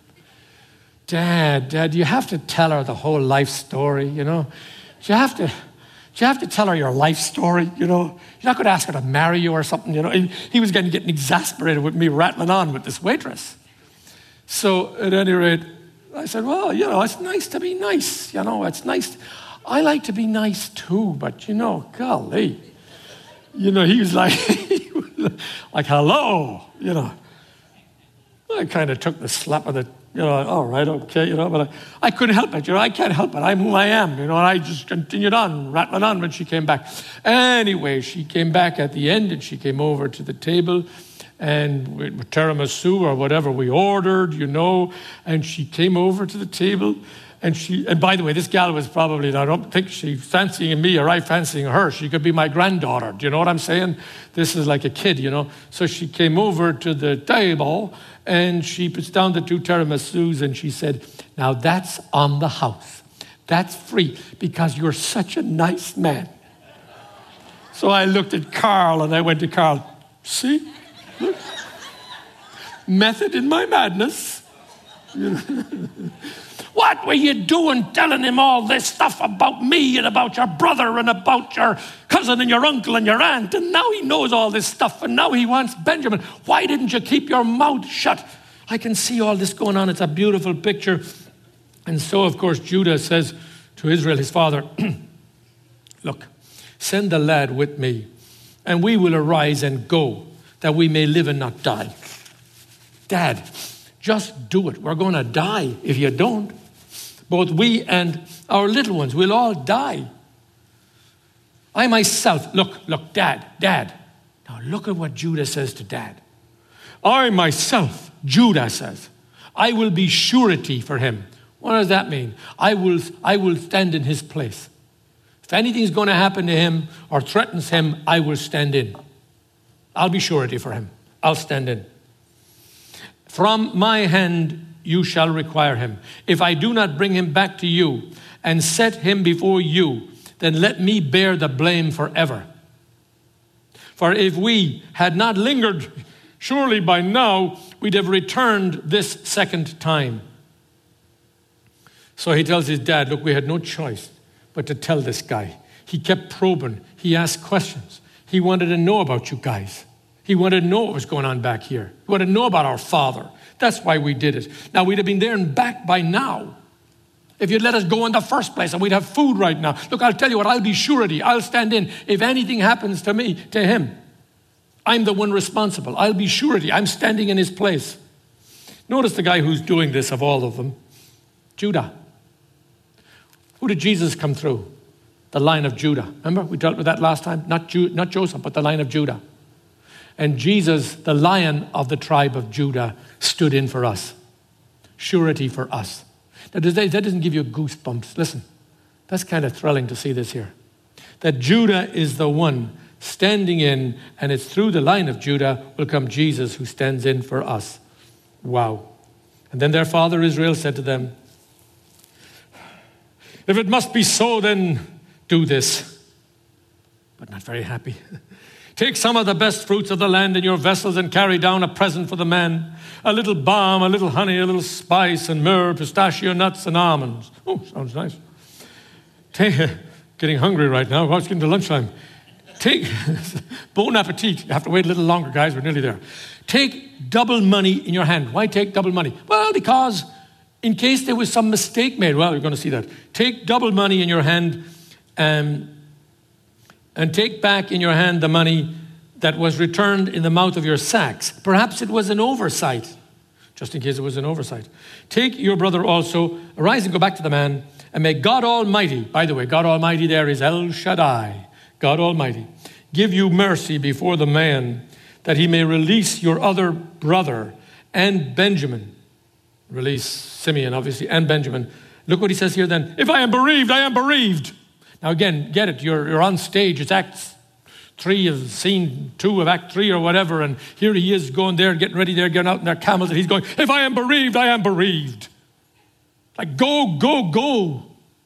Dad, Dad, you have to tell her the whole life story, you know. You have to, you have to tell her your life story, you know. You're not going to ask her to marry you or something, you know. He, he was getting, getting exasperated with me rattling on with this waitress. So at any rate, I said, well, you know, it's nice to be nice, you know. It's nice. I like to be nice too, but, you know, golly. You know, he was like, like, hello, you know. I kind of took the slap of the, you know, all right, okay, you know, but I, I couldn't help it, you know, I can't help it. I'm who I am, you know, and I just continued on, rattling on when she came back. Anyway, she came back at the end and she came over to the table and with tiramisu or whatever we ordered, you know, and she came over to the table and she, and by the way, this gal was probably, I don't think she's fancying me or I fancying her. She could be my granddaughter. Do you know what I'm saying? This is like a kid, you know. So she came over to the table and she puts down the two tiramisus and she said, now that's on the house. That's free because you're such a nice man. So I looked at Carl and I went to Carl, see? Look. Method in my madness. What were you doing telling him all this stuff about me and about your brother and about your cousin and your uncle and your aunt? And now he knows all this stuff and now he wants Benjamin. Why didn't you keep your mouth shut? I can see all this going on. It's a beautiful picture. And so, of course, Judah says to Israel, his father, look, send the lad with me and we will arise and go that we may live and not die. Dad, just do it. We're going to die if you don't. Both we and our little ones will all die. I myself, look, look, Dad, Dad. Now look at what Judah says to Dad. I myself, Judah says, I will be surety for him. What does that mean? I will, I will stand in his place. If anything's going to happen to him or threatens him, I will stand in. I'll be surety for him. I'll stand in. From my hand you shall require him. If I do not bring him back to you and set him before you, then let me bear the blame forever. For if we had not lingered, surely by now we'd have returned this second time. So he tells his dad, look, we had no choice but to tell this guy. He kept probing. He asked questions. He wanted to know about you guys. He wanted to know what was going on back here. He wanted to know about our father. That's why we did it. Now, we'd have been there and back by now if you'd let us go in the first place and we'd have food right now. Look, I'll tell you what, I'll be surety. I'll stand in. If anything happens to me, to him, I'm the one responsible. I'll be surety. I'm standing in his place. Notice the guy who's doing this of all of them. Judah. Who did Jesus come through? The line of Judah. Remember, we dealt with that last time? Not, Ju- not Joseph, but the line of Judah. And Jesus, the Lion of the tribe of Judah, stood in for us. Surety for us. Now, that doesn't give you goosebumps. Listen, that's kind of thrilling to see this here. That Judah is the one standing in, and it's through the line of Judah will come Jesus who stands in for us. Wow. And then their father Israel said to them, if it must be so, then do this. But not very happy. Take some of the best fruits of the land in your vessels and carry down a present for the man. A little balm, a little honey, a little spice and myrrh, pistachio nuts and almonds. Oh, sounds nice. Take, getting hungry right now. Well, it's getting to lunchtime. Take, bon appetit. You have to wait a little longer, guys. We're nearly there. Take double money in your hand. Why take double money? Well, because in case there was some mistake made. Well, you're going to see that. Take double money in your hand um, and take back in your hand the money that was returned in the mouth of your sacks. Perhaps it was an oversight, just in case it was an oversight. Take your brother also, arise and go back to the man, and may God Almighty, by the way, God Almighty there is El Shaddai, God Almighty, give you mercy before the man, that he may release your other brother and Benjamin. Release Simeon, obviously, and Benjamin. Look what he says here then. If I am bereaved, I am bereaved. Now again, get it. You're, you're on stage. It's Acts three of scene two of act three or whatever, and here he is going there, getting ready there, getting out in their camels, and he's going, if I am bereaved, I am bereaved. Like, go, go, go.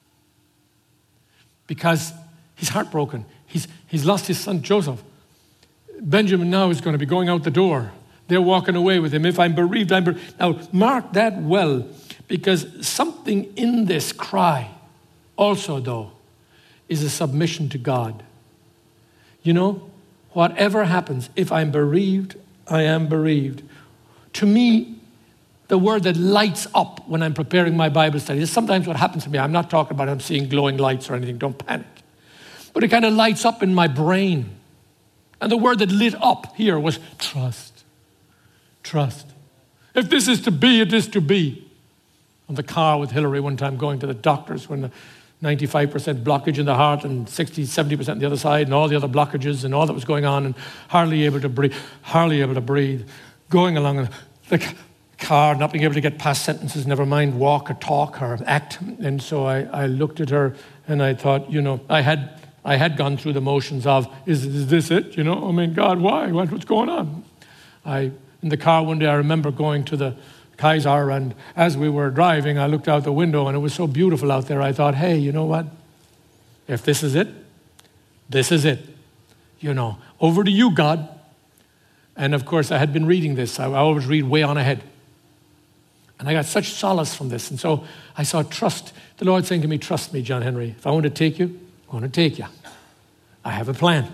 Because he's heartbroken. He's, he's lost his son Joseph. Benjamin now is going to be going out the door. They're walking away with him. If I'm bereaved, I'm bereaved. Now, mark that well, because something in this cry also, though, is a submission to God. You know, whatever happens, if I'm bereaved, I am bereaved. To me, the word that lights up when I'm preparing my Bible study is sometimes what happens to me. I'm not talking about I'm seeing glowing lights or anything. Don't panic. But it kind of lights up in my brain. And the word that lit up here was trust. Trust. If this is to be, it is to be. On the car with Hillary one time going to the doctors when the ninety-five percent blockage in the heart and sixty, seventy percent on the other side and all the other blockages and all that was going on and hardly able to breathe, hardly able to breathe. Going along the car, not being able to get past sentences, never mind walk or talk or act. And so I, I looked at her and I thought, you know, I had I had gone through the motions of, is, is this it? You know, I mean, God, why? What, what's going on? I in the car one day, I remember going to the Kaiser, and as we were driving, I looked out the window, and it was so beautiful out there. I thought, hey, you know what? If this is it, this is it. You know, over to you, God. And of course, I had been reading this. I, I always read way on ahead. And I got such solace from this. And so I saw trust. The Lord saying to me, trust me, John Henry. If I want to take you, I'm going to take you. I have a plan.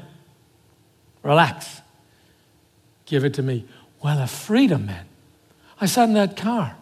Relax. Give it to me. Well, a freedom, man. I sat in that car.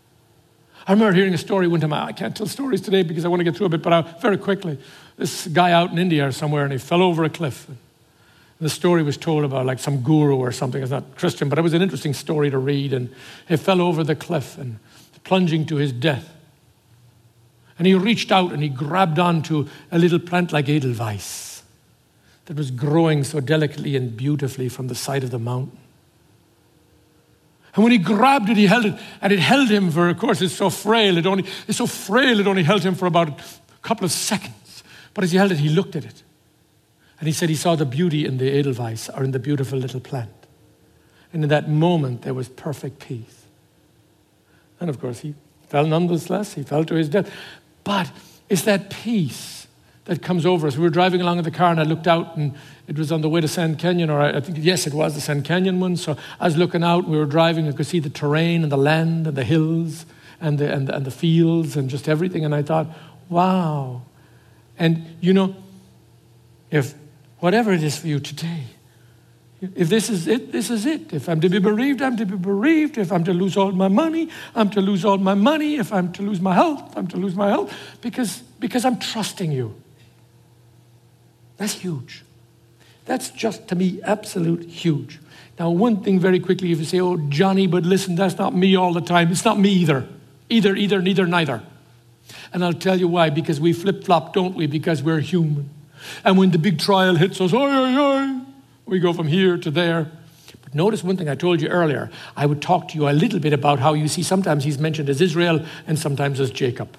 I remember hearing a story one time. I can't tell stories today because I want to get through a bit, but I, very quickly. This guy out in India or somewhere, and he fell over a cliff. And the story was told about like some guru or something. It's not Christian, but it was an interesting story to read. And he fell over the cliff and plunging to his death. And he reached out and he grabbed onto a little plant like Edelweiss that was growing so delicately and beautifully from the side of the mountain. And when he grabbed it, he held it, and it held him for, of course, it's so frail, it only, it's so frail, it only held him for about a couple of seconds. But as he held it, he looked at it. And he said he saw the beauty in the Edelweiss, or in the beautiful little plant. And in that moment, there was perfect peace. And of course, he fell nonetheless, he fell to his death. But it's that peace that comes over us. We were driving along in the car, and I looked out, and it was on the way to Sand Canyon, or I think, yes, it was the Sand Canyon one. So I was looking out, we were driving, I could see the terrain and the land and the hills and the, and, and the fields and just everything. And I thought, wow. And, you know, if whatever it is for you today, if this is it, this is it. If I'm to be bereaved, I'm to be bereaved. If I'm to lose all my money, I'm to lose all my money. If I'm to lose my health, I'm to lose my health because, because I'm trusting you. That's huge. That's just, to me, absolute huge. Now, one thing very quickly, if you say, oh, Johnny, but listen, that's not me all the time. It's not me either. Either, either, neither, neither. And I'll tell you why. Because we flip-flop, don't we? Because we're human. And when the big trial hits us, oi, oi, oi, we go from here to there. But notice one thing I told you earlier. I would talk to you a little bit about how you see sometimes he's mentioned as Israel and sometimes as Jacob.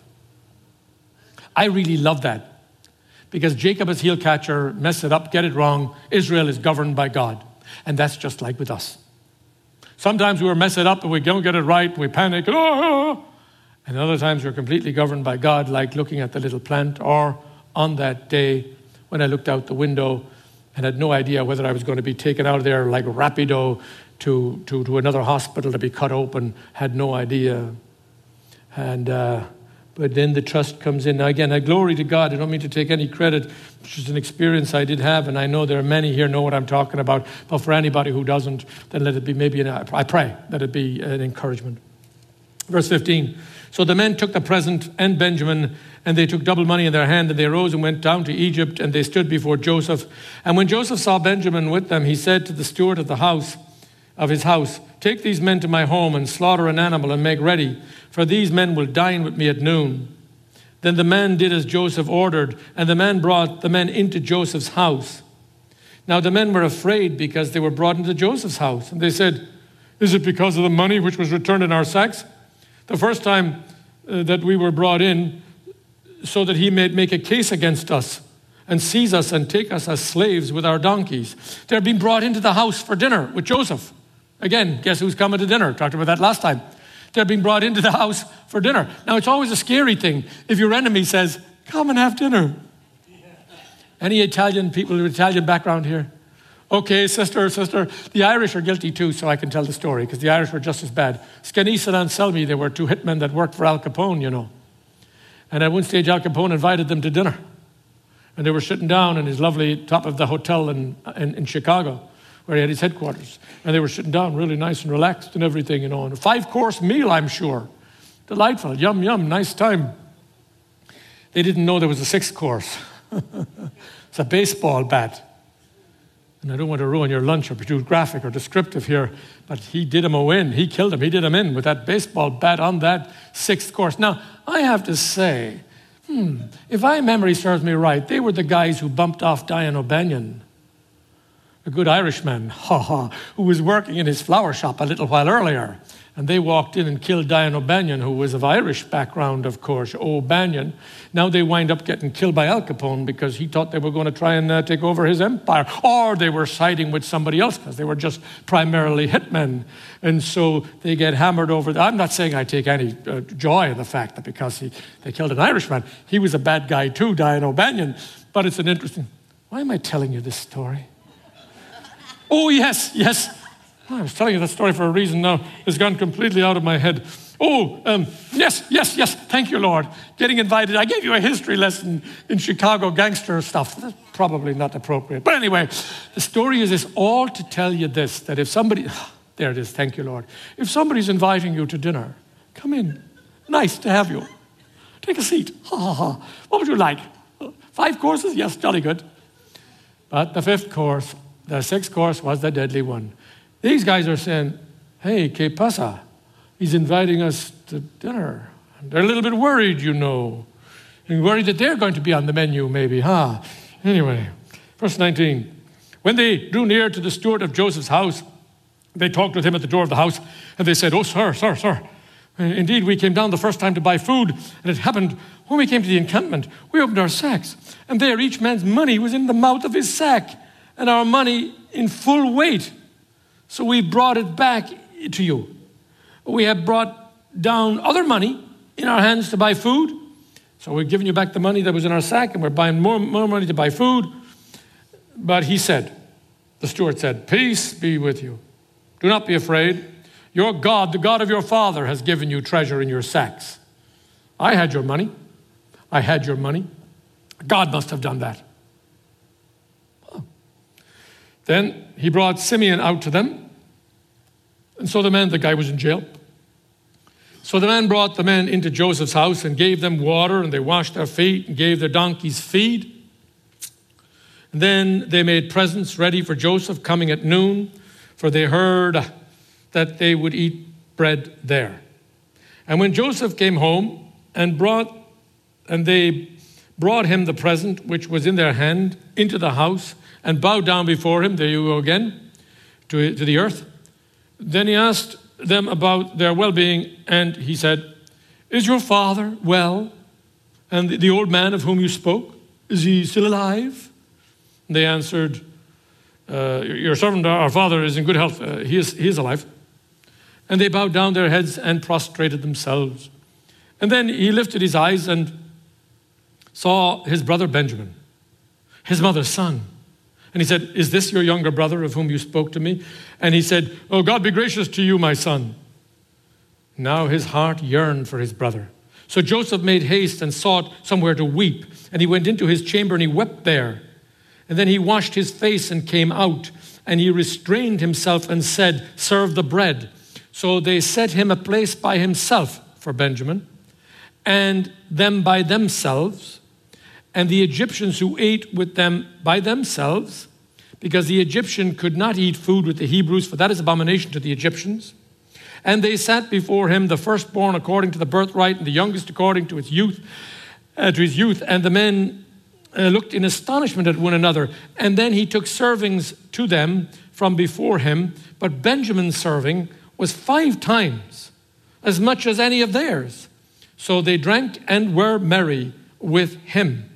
I really love that. Because Jacob is heel catcher, mess it up, get it wrong. Israel is governed by God. And that's just like with us. Sometimes we mess it up and we don't get it right, we panic, and, oh! And other times we're completely governed by God, like looking at the little plant, or on that day when I looked out the window and had no idea whether I was going to be taken out of there like rapido to, to, to another hospital to be cut open, had no idea. And uh, but then the trust comes in. Now again, I glory to God. I don't mean to take any credit. It's just an experience I did have, and I know there are many here know what I'm talking about. But for anybody who doesn't, then let it be maybe, an, I pray, let it be an encouragement. Verse fifteen. So the men took the present and Benjamin, and they took double money in their hand, and they arose and went down to Egypt, and they stood before Joseph. And when Joseph saw Benjamin with them, he said to the steward of the house, of his house, take these men to my home and slaughter an animal and make ready, for these men will dine with me at noon. Then the man did as Joseph ordered, and the man brought the men into Joseph's house. Now the men were afraid because they were brought into Joseph's house. And they said, is it because of the money which was returned in our sacks? The first time uh, that we were brought in, so that he may make a case against us. and seize us and take us as slaves with our donkeys. They're being brought into the house for dinner with Joseph. Again, guess who's coming to dinner? Talked about that last time. They're being brought into the house for dinner. Now, it's always a scary thing if your enemy says, come and have dinner. Any Italian people with Italian background here? Okay, sister, sister. The Irish are guilty too, so I can tell the story, because the Irish were just as bad. Scannese and Anselmi, they were two hitmen that worked for Al Capone, you know. And at one stage, Al Capone invited them to dinner. And they were sitting down in his lovely top of the hotel in, in, in Chicago, where he had his headquarters. And they were sitting down really nice and relaxed and everything, you know. And a five-course meal, I'm sure. Delightful. Yum, yum. Nice time. They didn't know there was a sixth course. It's a baseball bat. And I don't want to ruin your lunch or be too graphic or descriptive here, but he did him a win. He killed him. He did him in with that baseball bat on that sixth course. Now, I have to say, hmm, if my memory serves me right, they were the guys who bumped off Diane O'Banion, a good Irishman, ha ha, who was working in his flower shop a little while earlier. And they walked in and killed Diane O'Banion, who was of Irish background, of course, O'Banion. Now they wind up getting killed by Al Capone because he thought they were going to try and uh, take over his empire. Or they were siding with somebody else because they were just primarily hitmen. And so they get hammered over. I'm not saying I take any uh, joy in the fact that because he, they killed an Irishman, he was a bad guy too, Diane O'Banion. But it's an interesting... Why am I telling you this story? Oh, yes, yes. I was telling you that story for a reason now. It's gone completely out of my head. Oh, um, yes, yes, yes. Thank you, Lord. Getting invited. I gave you a history lesson in Chicago gangster stuff. That's probably not appropriate. But anyway, the story is this, all to tell you this, that if somebody, there it is, thank you, Lord. If somebody's inviting you to dinner, come in. Nice to have you. Take a seat. Ha, ha, ha. What would you like? Five courses? Yes, jolly good. But the fifth course, the sixth course was the deadly one. These guys are saying, hey, que pasa? He's inviting us to dinner. They're a little bit worried, you know. And worried that they're going to be on the menu, maybe, huh? Anyway, verse nineteen. When they drew near to the steward of Joseph's house, they talked with him at the door of the house, and they said, oh, sir, sir, sir, indeed, we came down the first time to buy food, and it happened when we came to the encampment, we opened our sacks, and there each man's money was in the mouth of his sack, and our money in full weight. So we brought it back to you. We have brought down other money in our hands to buy food. So we're giving you back the money that was in our sack, and we're buying more, more money to buy food. But he said, the steward said, peace be with you. Do not be afraid. Your God, the God of your father, has given you treasure in your sacks. I had your money. I had your money. God must have done that. Then he brought Simeon out to them. And so the man, the guy was in jail. So the man brought the men into Joseph's house and gave them water, and they washed their feet and gave their donkeys feed. And then they made presents ready for Joseph coming at noon, for they heard that they would eat bread there. And when Joseph came home and brought, and they brought him the present which was in their hand into the house, and bowed down before him, there you go again, to, to the earth. Then he asked them about their well-being, and he said, is your father well? And the, the old man of whom you spoke, is he still alive? And they answered, uh, your servant, our father, is in good health. Uh, he, is, he is alive. And they bowed down their heads and prostrated themselves. And then he lifted his eyes and saw his brother Benjamin, his mother's son. And he said, is this your younger brother of whom you spoke to me? And he said, oh, God be gracious to you, my son. Now his heart yearned for his brother. So Joseph made haste and sought somewhere to weep. And he went into his chamber and he wept there. And then he washed his face and came out. And he restrained himself and said, serve the bread. So they set him a place by himself for Benjamin, and them by themselves. And the Egyptians who ate with them by themselves, because the Egyptian could not eat food with the Hebrews, for that is abomination to the Egyptians. And they sat before him, the firstborn according to the birthright, and the youngest according to his youth, uh, to his youth. And the men uh, looked in astonishment at one another. And then he took servings to them from before him. But Benjamin's serving was five times as much as any of theirs. So they drank and were merry with him.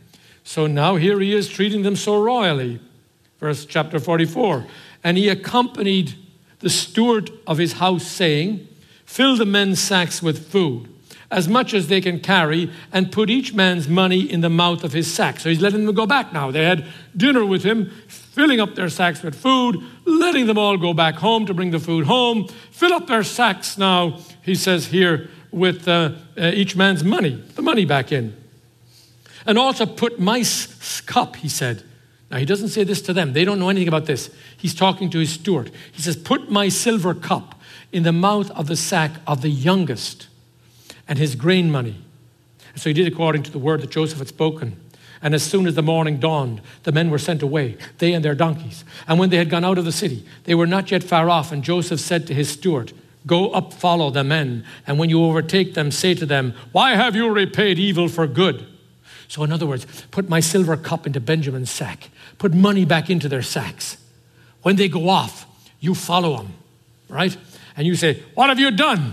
So now here he is treating them so royally. Verse chapter forty-four. And he accompanied the steward of his house, saying, fill the men's sacks with food, as much as they can carry, and put each man's money in the mouth of his sack. So he's letting them go back now. They had dinner with him, filling up their sacks with food, letting them all go back home to bring the food home. Fill up their sacks now, he says here, with uh, uh, each man's money, the money back in. And also put my s- cup, he said. Now, he doesn't say this to them. They don't know anything about this. He's talking to his steward. He says, put my silver cup in the mouth of the sack of the youngest, and his grain money. And so he did according to the word that Joseph had spoken. And as soon as the morning dawned, the men were sent away, they and their donkeys. And when they had gone out of the city, they were not yet far off. And Joseph said to his steward, go up, follow the men. And when you overtake them, say to them, why have you repaid evil for good? So in other words, put my silver cup into Benjamin's sack. Put money back into their sacks. When they go off, you follow them, right? And you say, what have you done?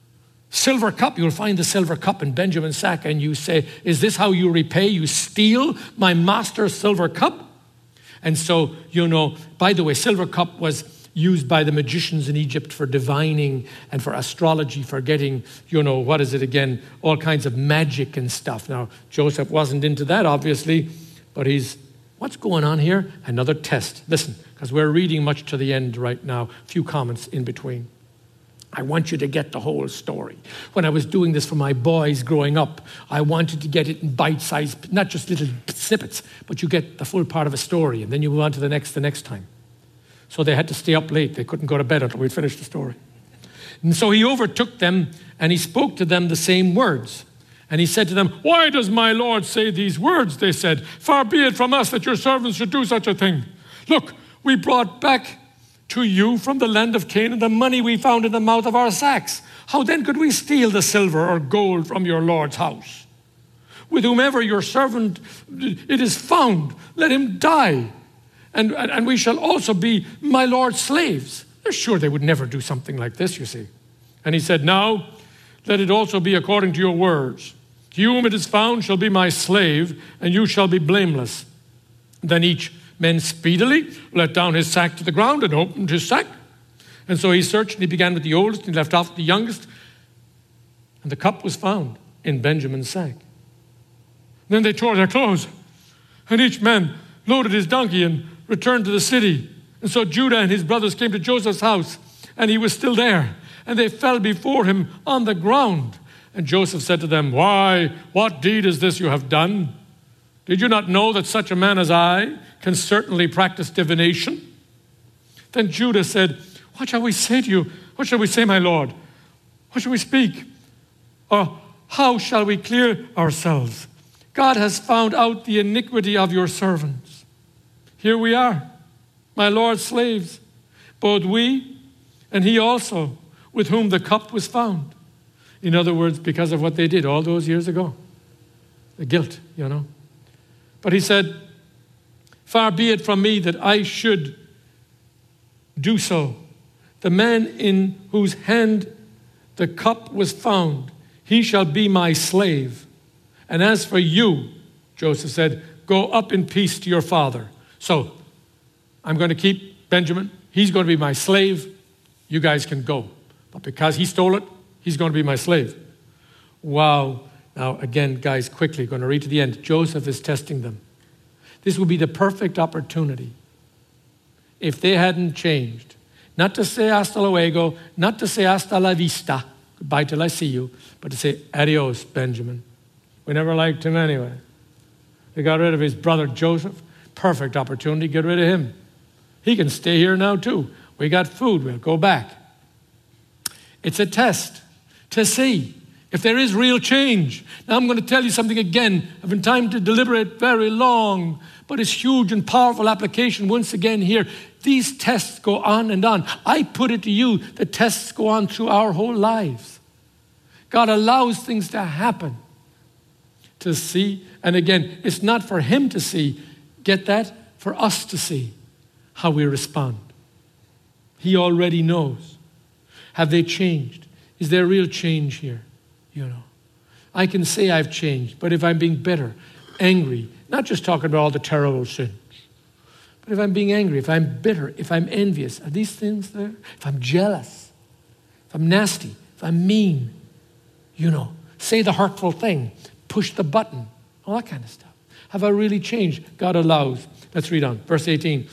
Silver cup, you'll find the silver cup in Benjamin's sack, and you say, is this how you repay? You steal my master's silver cup? And so, you know, by the way, silver cup was used by the magicians in Egypt for divining and for astrology, for getting, you know, what is it again, all kinds of magic and stuff. Now, Joseph wasn't into that, obviously, but he's, what's going on here? Another test. Listen, because we're reading much to the end right now, a few comments in between. I want you to get the whole story. When I was doing this for my boys growing up, I wanted to get it in bite-sized, not just little snippets, but you get the full part of a story, and then you move on to the next the next time. So they had to stay up late. They couldn't go to bed until we'd finished the story. And so he overtook them, and he spoke to them the same words. And he said to them, why does my Lord say these words? They said, far be it from us that your servants should do such a thing. Look, we brought back to you from the land of Canaan the money we found in the mouth of our sacks. How then could we steal the silver or gold from your Lord's house? With whomever your servant it is found, let him die. And, and, and we shall also be my Lord's slaves. They're sure they would never do something like this, you see. And he said, now let it also be according to your words. He whom it is found shall be my slave, and you shall be blameless. Then each man speedily let down his sack to the ground and opened his sack. And so he searched, and he began with the oldest, and he left off with the youngest. And the cup was found in Benjamin's sack. Then they tore their clothes, and each man loaded his donkey and returned to the city. And so Judah and his brothers came to Joseph's house, and he was still there. And they fell before him on the ground. And Joseph said to them, why, what deed is this you have done? Did you not know that such a man as I can certainly practice divination? Then Judah said, what shall we say to you? What shall we say, my Lord? What shall we speak? Or how shall we clear ourselves? God has found out the iniquity of your servants. Here we are, my Lord's slaves, both we and he also, with whom the cup was found. In other words, because of what they did all those years ago. The guilt, you know. But he said, far be it from me that I should do so. The man in whose hand the cup was found, he shall be my slave. And as for you, Joseph said, go up in peace to your father. So I'm going to keep Benjamin. He's going to be my slave. You guys can go. But because he stole it, he's going to be my slave. Wow. Now, again, guys, quickly, going to read to the end. Joseph is testing them. This would be the perfect opportunity if they hadn't changed. Not to say hasta luego, not to say hasta la vista, goodbye till I see you, but to say adios, Benjamin. We never liked him anyway. They got rid of his brother Joseph. Perfect opportunity to get rid of him. He can stay here now too. We got food, we'll go back. It's a test to see if there is real change. Now I'm going to tell you something again. I've been time to deliberate very long, but it's huge and powerful application once again here. These tests go on and on. I put it to you, the tests go on through our whole lives. God allows things to happen to see. And again, it's not for him to see. Get that? For us to see how we respond. He already knows. Have they changed? Is there real change here? You know, I can say I've changed, but if I'm being bitter, angry, Not just talking about all the terrible sins. But if I'm being angry, if I'm bitter, if I'm envious, are these things there? If I'm jealous, if I'm nasty, if I'm mean, you know, say the hurtful thing, push the button, all that kind of stuff. Have I really changed? God allows. Let's read on. Verse eighteen.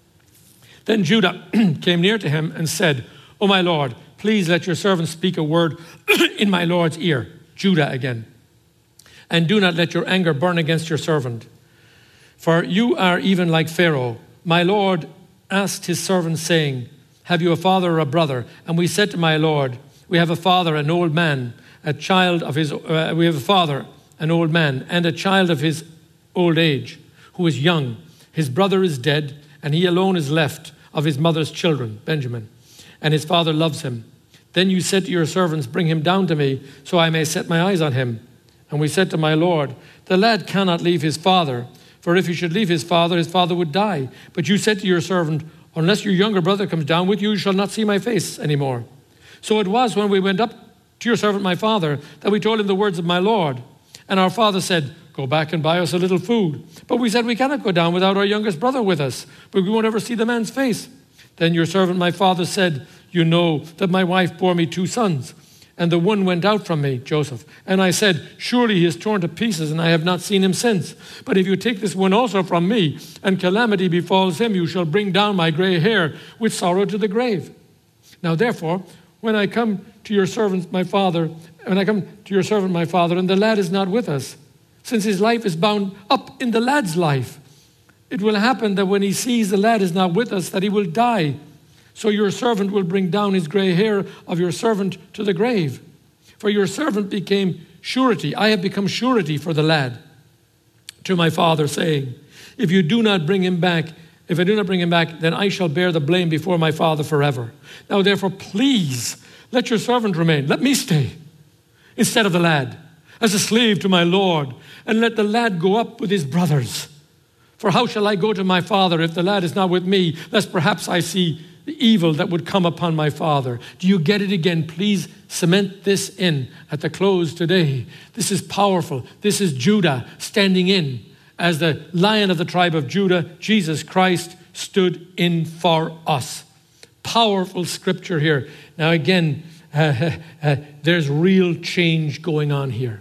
Then Judah came near to him and said, "O my Lord, please let your servant speak a word in my Lord's ear." Judah again. "And do not let your anger burn against your servant. For you are even like Pharaoh. My Lord asked his servant, saying, have you a father or a brother? And we said to my Lord, we have a father, an old man, a child of his, uh, we have a father, an old man, and a child of his old age, who is young. His brother is dead, and he alone is left of his mother's children, Benjamin, and his father loves him. Then you said to your servants, bring him down to me, so I may set my eyes on him. And we said to my Lord, the lad cannot leave his father, for if he should leave his father, his father would die. But you said to your servant, unless your younger brother comes down with you, you shall not see my face anymore. So it was when we went up to your servant my father, that we told him the words of my Lord. And our father said, go back and buy us a little food. But we said, we cannot go down without our youngest brother with us, but we won't ever see the man's face. Then your servant my father said, you know that my wife bore me two sons, and the one went out from me, Joseph. And I said, surely he is torn to pieces, and I have not seen him since. But if you take this one also from me, and calamity befalls him, you shall bring down my gray hair with sorrow to the grave. Now therefore, when I come to your servant my father, when I come to your servant my father, and the lad is not with us, since his life is bound up in the lad's life, it will happen that when he sees the lad is not with us, that he will die. So your servant will bring down his gray hair of your servant to the grave. For your servant became surety. I have become surety for the lad. To my father, saying, if you do not bring him back, if I do not bring him back, then I shall bear the blame before my father forever. Now therefore, please, let your servant remain. Let me stay instead of the lad, as a slave to my Lord, and let the lad go up with his brothers. For how shall I go to my father if the lad is not with me, lest perhaps I see the evil that would come upon my father? Do you get it again? Please cement this in at the close today. This is powerful. This is Judah standing in as the Lion of the tribe of Judah. Jesus Christ stood in for us. Powerful scripture here. Now again, uh, uh, there's real change going on here.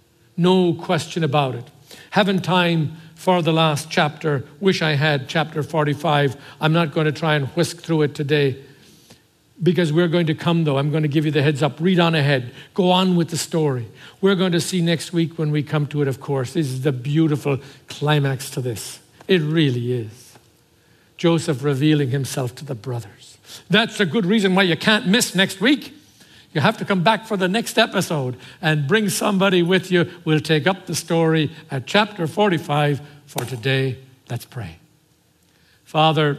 No question about it. Haven't time for the last chapter. Wish I had chapter forty-five. I'm not going to try and whisk through it today, because we're going to come, though. I'm going to give you the heads up. Read on ahead. Go on with the story. We're going to see next week when we come to it, of course. This is the beautiful climax to this. It really is. Joseph revealing himself to the brothers. That's a good reason why you can't miss next week. You have to come back for the next episode and bring somebody with you. We'll take up the story at chapter forty-five for today. Let's pray. Father,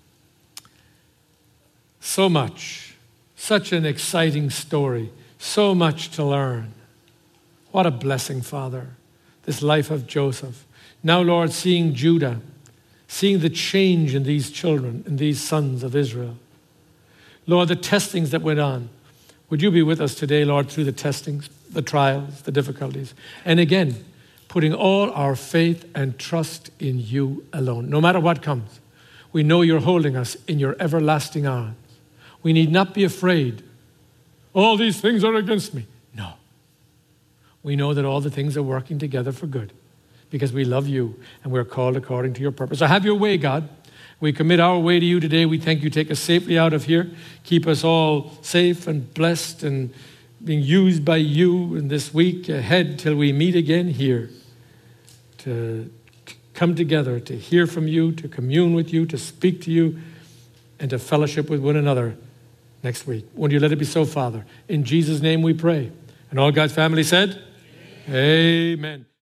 so much, such an exciting story, so much to learn. What a blessing, Father, this life of Joseph. Now, Lord, seeing Judah, seeing the change in these children, in these sons of Israel. Lord, the testings that went on. Would you be with us today, Lord, through the testings, the trials, the difficulties, and again, putting all our faith and trust in you alone. No matter what comes, we know you're holding us in your everlasting arms. We need not be afraid. All these things are against me. No. We know that all the things are working together for good because we love you and we're called according to your purpose. So have your way, God. We commit our way to you today. We thank you. Take us safely out of here. Keep us all safe and blessed and being used by you in this week ahead till we meet again here to come together, to hear from you, to commune with you, to speak to you, and to fellowship with one another next week. Won't you let it be so, Father? In Jesus' name we pray. And all God's family said, amen. Amen.